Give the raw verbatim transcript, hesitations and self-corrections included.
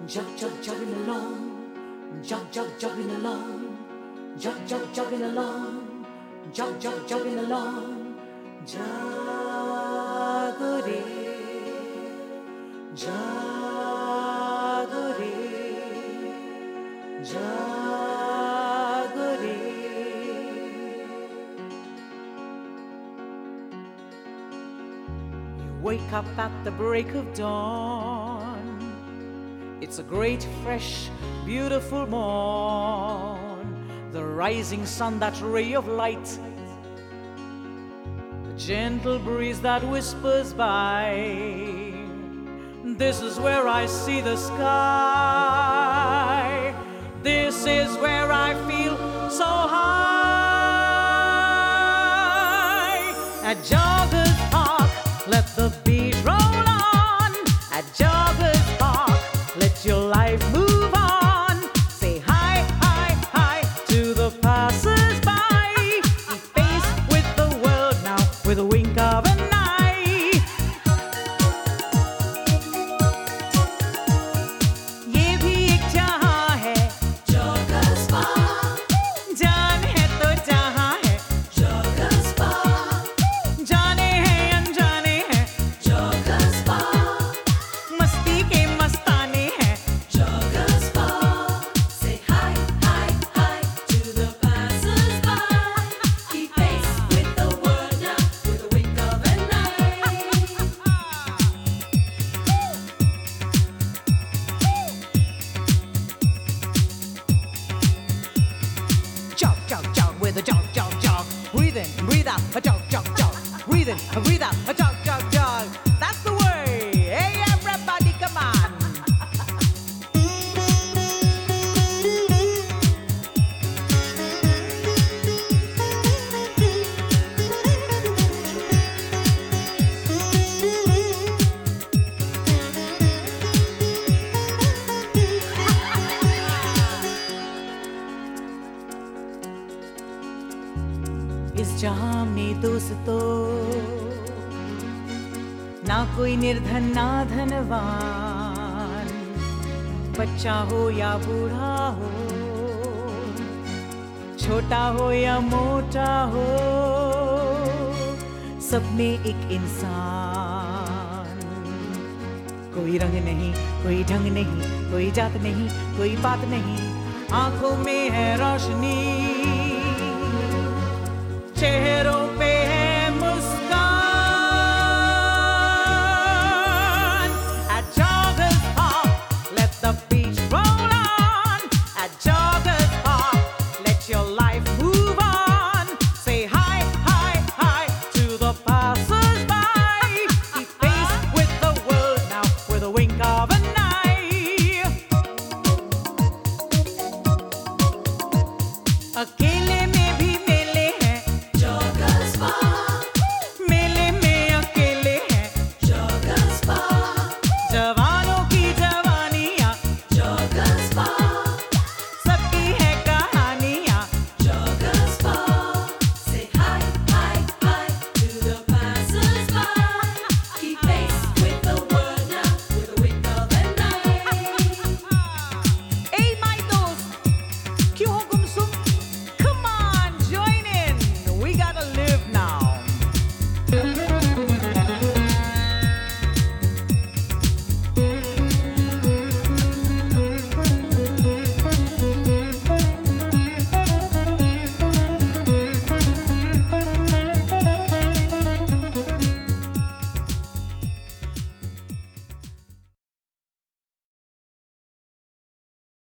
jog, jog, jogging along, jog, jog, jogging along, jog, jog, jogging along, jog, jog, jogging along, jagore, jagore, jagore. You wake up at the break of dawn. It's a great, fresh, beautiful morn. The rising sun, that ray of light, the gentle breeze that whispers by. This is where I see the sky. This is where I feel so high. At Joggers Park, let the beat roll on. At Joggers Park, let your life move on. Say hi, hi, hi to the passers-by. Keep pace with the world now with a wink of an eye. ये भी एक जहां है Joggers Park. जान है तो जहां है Joggers Park. जाने हैं अनजाने हैं Joggers Park. मस्ती के मस्ताने हैं Joggers Park. Say hi, hi, hi to the passers-by. Keep pace with the world now with a wink of an eye. Jog, jog, jog with a jog, jog, jog. Breathe in, breathe out, a jog, jog, jog. Breathe in, breathe out, a jog, jog, jog. That's the way. Hey, everybody, come on. इस जहां में दोस्तों ना कोई निर्धन ना धनवान, बच्चा हो या बूढ़ा हो, छोटा हो या मोटा हो, सब में एक इंसान. कोई रंग नहीं, कोई ढंग नहीं, कोई जात नहीं, कोई बात नहीं, आंखों में है रोशनी, चेहरे